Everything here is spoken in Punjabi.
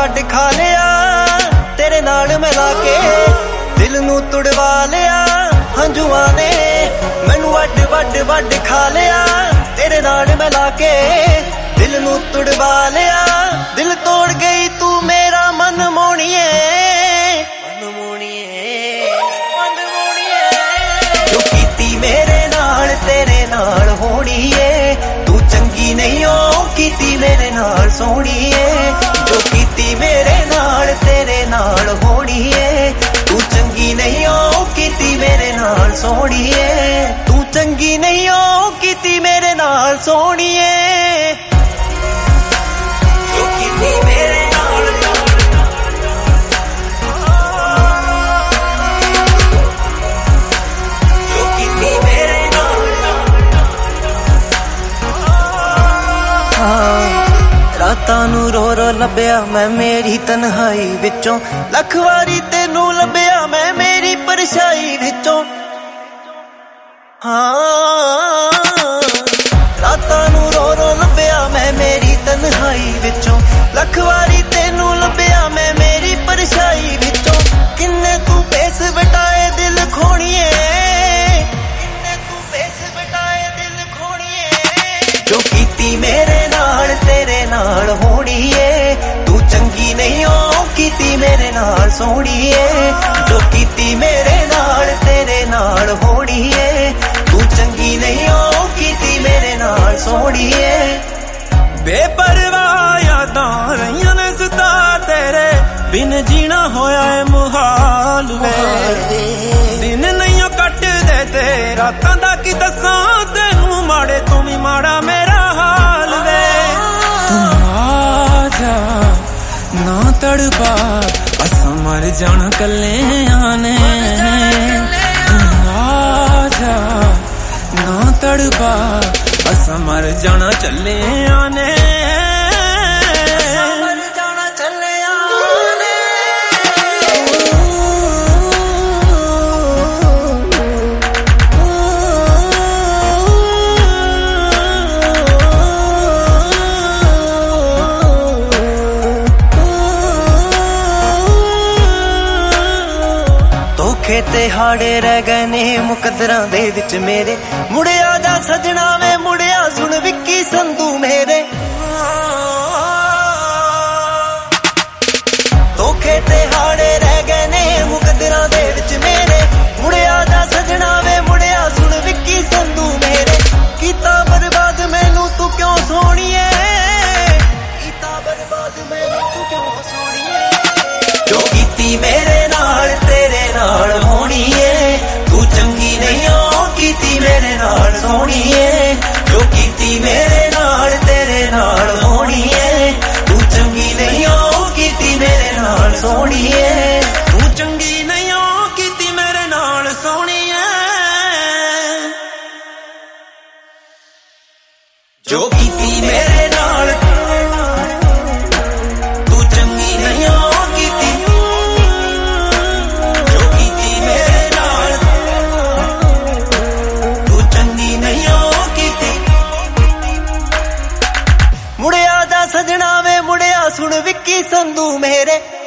ਵੱਡ ਖਾ ਲਿਆ ਤੇਰੇ ਨਾਲ ਮਿਲਾ ਕੇ, ਦਿਲ ਨੂੰ ਤੁੜਵਾ ਲਿਆ ਹੰਝੂਆਂ ਨੇ। ਮੈਨੂੰ ਵੱਡ ਖਾ ਲਿਆ ਤੇਰੇ ਨਾਲ ਮਿਲਾ ਕੇ, ਦਿਲ ਨੂੰ ਤੁੜਵਾ ਲਿਆ। ਦਿਲ ਤੋੜ ਗਈ ਤੂੰ ਮੇਰਾ ਮਨ ਮੋਣੀਏ, ਮਨ ਮੋਣੀਏ, ਮਨ ਮੋਣੀਏ। ਜੋ ਕੀਤੀ ਮੇਰੇ ਨਾਲ ਤੇਰੇ ਨਾਲ ਹੋਣੀ ਏ, ਤੂੰ ਚੰਗੀ ਨਹੀਂ ਓ ਕੀਤੀ ਮੇਰੇ ਨਾਲ ਸੋਹਣੀਏ। ਜੋ ਕੀਤੀ ਮੇਰੇ ਨਾਲ ਤੇਰੇ ਨਾਲ ਹੋਣੀ ਏ, ਤੂੰ ਚੰਗੀ ਨਹੀਂ ਓ ਕੀਤੀ ਮੇਰੇ ਨਾਲ ਸੋਹਣੀਏ। ਤੂੰ ਚੰਗੀ ਨਹੀਂ ਓ ਕੀਤੀ ਮੇਰੇ ਨਾਲ ਸੋਹਣੀਏ। ਜੋ ਕੀਤੀ ਮੇਰੇ ਨਾਲ, ਜੋ ਕੀਤੀ ਮੇਰੇ ਨਾਲ। ਰਾਤਾਂ ਨੂੰ ਰੋ ਰੋ ਲੱਭਿਆ ਮੈਂ ਮੇਰੀ ਤਨਹਾਈ ਵਿੱਚੋਂ, ਲੱਖ ਵਾਰੀ ਤੈਨੂੰ ਲੱਭਿਆ ਮੈਂ ਮੇਰੀ ਪਰਛਾਈ ਵਿੱਚੋਂ। ਹਾਂ ਰਾਤਾਂ ਨੂੰ ਰੋ ਰੋ ਲੱਭਿਆ ਮੈਂ ਮੇਰੀ ਤਨਹਾਈ ਵਿੱਚੋਂ, ਲੱਖ ਵਾਰੀ ਤੈਨੂੰ ਲੱਭਿਆ ਮੈਂ ਮੇਰੀ ਪਰਛਾਈ ਵਿੱਚੋਂ। ਕਿੰਨੇ ਤੂੰ ਭੇਸ ਵਟਾਏ ਦਿਲ ਖੋਣੀਏ, ਕਿੰਨੇ ਤੂੰ ਭੇਸ ਵਟਾਏ ਦਿਲ ਖੋਣੀਏ। ਜੋ ਕੀਤੀ ਮੇਰੇ ਨਾਲ ਤੇਰੇ ਨਾਲ ਹੋਣੀ ਏ, ਤੂੰ ਚੰਗੀ ਨਹੀਂ ਓ ਕੀਤੀ ਮੇਰੇ ਨਾਲ ਸੋਹਣੀਏ। ਜੋ ਕੀਤੀ ਮੇਰੇ ਨਾਲ ਤੇਰੇ ਨਾਲ ਹੋਣੀ ਏ, ਤੂੰ ਚੰਗੀ ਨਹੀਂ ਓ ਕੀਤੀ ਮੇਰੇ ਨਾਲ ਸੋਹਣੀਏ। ਬੇਪਰਵਾਹ ਯਾਦਾਂ ਰਹੀਆਂ ਨੇ ਸਦਾ ਤੇਰੇ ਬਿਨ, ਜੀਣਾ ਹੋਇਆ ਏ ਮੁਹਾਲ ਵੇ। ਦਿਨ ਨਹੀਂ ਕੱਟਦੇ ਤੇ ਰਾਤਾਂ ਦਾ ਕੀ ਦੱਸਾਂ ਤੈਨੂੰ, ਮਾੜੇ ਤੂੰ ਵੀ ਮਾੜਾ ਮੇਰਾ ਹਾਲ ਵੇ। ਤੂੰ ਆ ਜਾ ਨਾ ਤੜਪਾ ਅਸਾਂ ਮਰ ਜਾਣਾ ਕੱਲਿਆਂ ਨੇ। ਆ ਜਾ ਨਾ ਤੜਪਾ ਅਸਾਂ ਮਰ ਜਾਣਾ ਚੱਲਿਆਂ ਨੇ। ਧੋਖੇ ਤੇ ਹਾੜੇ ਰਹਿ ਗਏ ਨੇ ਮੁਕੱਦਰਾਂ ਦੇ ਵਿੱਚ ਮੇਰੇ, ਮੁੜਿਆ ਜਾ ਸਜਣਾ ਵੇ ਮੁੜਿਆ ਸੁਣ ਵਿੱਕੀ ਸੰਧੂ ਮੇਰੇ। ਧੋਖੇ ਤੇ ਹਾੜੇ ਰਹਿ ਗਏ ਨੇ ਮੁਕੱਦਰਾਂ ਦੇ ਵਿੱਚ ਮੇਰੇ, ਮੁੜਿਆ ਜਾ ਸਜਣਾ ਵੇ ਮੁੜਿਆ ਸੁਣ ਵਿੱਕੀ ਸੰਧੂ ਮੇਰੇ। ਕੀਤਾ ਬਰਬਾਦ ਮੈਨੂੰ ਤੂੰ ਕਿਉਂ ਸੋਹਣੀਏ, ਕੀਤਾ ਬਰਬਾਦ ਮੈਨੂੰ ਤੂੰ ਕਿਉਂ ਸੋਹਣੀਏ। ਜੋ ਕੀਤੀ ਮੇਰੇ ਨਾਲ ਤੇਰੇ ਨਾਲ ਹੋਣੀ ਏ, ਤੂੰ ਚੰਗੀ ਨਹੀਂ ਓ ਕੀਤੀ ਮੇਰੇ ਨਾਲ ਸੋਹਣੀਏ। ਜੋ ਕੀਤੀ ਮੇਰੇ ਨਾਲ ਤੇਰੇ ਨਾਲ ਹੋਣੀ ਏ, ਤੂੰ ਚੰਗੀ ਨਹੀਂ ਓ ਕੀਤੀ ਮੇਰੇ ਨਾਲ ਸੋਹਣੀਏ। ਤੂੰ ਚੰਗੀ ਨਹੀਂ ਓ ਕੀਤੀ ਮੇਰੇ ਨਾਲ ਸੋਹਣੀਏ। ਜੋ ਕੀਤੀ ਮੇਰੇ ਨਾਲ ਤੂੰ ਚੰਗੀ ਨਹੀਂ ਓ ਕੀਤੀ, ਜੋ ਕੀਤੀ ਮੇਰੇ ਨਾਲ ਤੂੰ ਚੰਗੀ ਨਹੀਂ ਓ ਕੀਤੀ। ਮੁੜਿਆ ਜਾ ਸਜਣਾ ਵੇ ਮੁੜਿਆ ਸੁਣ ਵਿੱਕੀ ਸੰਧੂ ਮੇਰੇ।